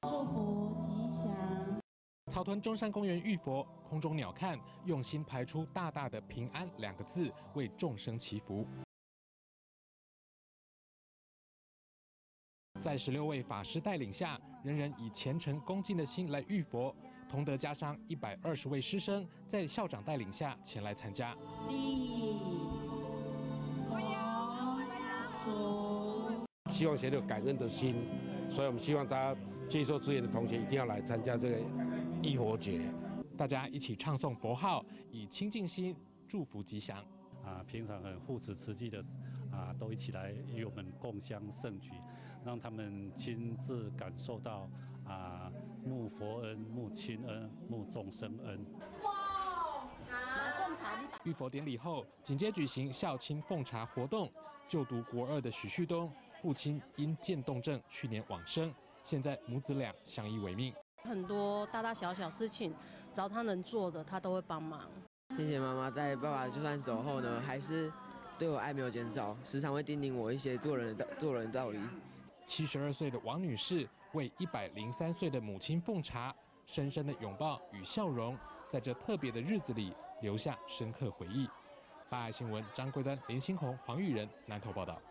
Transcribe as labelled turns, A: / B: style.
A: 祝福吉祥。
B: 草屯中山公园浴佛，空中鸟瞰，用心排出大大的“平安”2个字，为众生祈福。在16位法师带领下，人人以虔诚恭敬的心来浴佛。同德家商120位师生在校长带领下前来参加。
C: 希望显有感恩的心，所以我们希望大家接受资源的同学一定要来参加这个浴佛节。
B: 大家一起唱诵佛号，以清净心祝福吉祥。
D: 平常很护持慈济的都一起来与我们共襄盛举，让他们亲自感受到沐佛恩、沐亲恩、沐众生恩。
B: 浴佛典礼后，紧接举行孝亲奉茶活动。就读国2的许旭东，父亲因渐冻症去年往生，现在母子俩相依为命。
E: 很多大大小小事情，只要他能做的，他都会帮忙。
F: 谢谢妈妈在爸爸就算走后呢，还是对我爱没有减少，时常会叮咛我一些做人道理。
B: 72岁的王女士为103岁的母亲奉茶，深深的拥抱与笑容，在这特别的日子里留下深刻回忆。大爱新闻张桂丹、林新红、黄玉仁南投报道。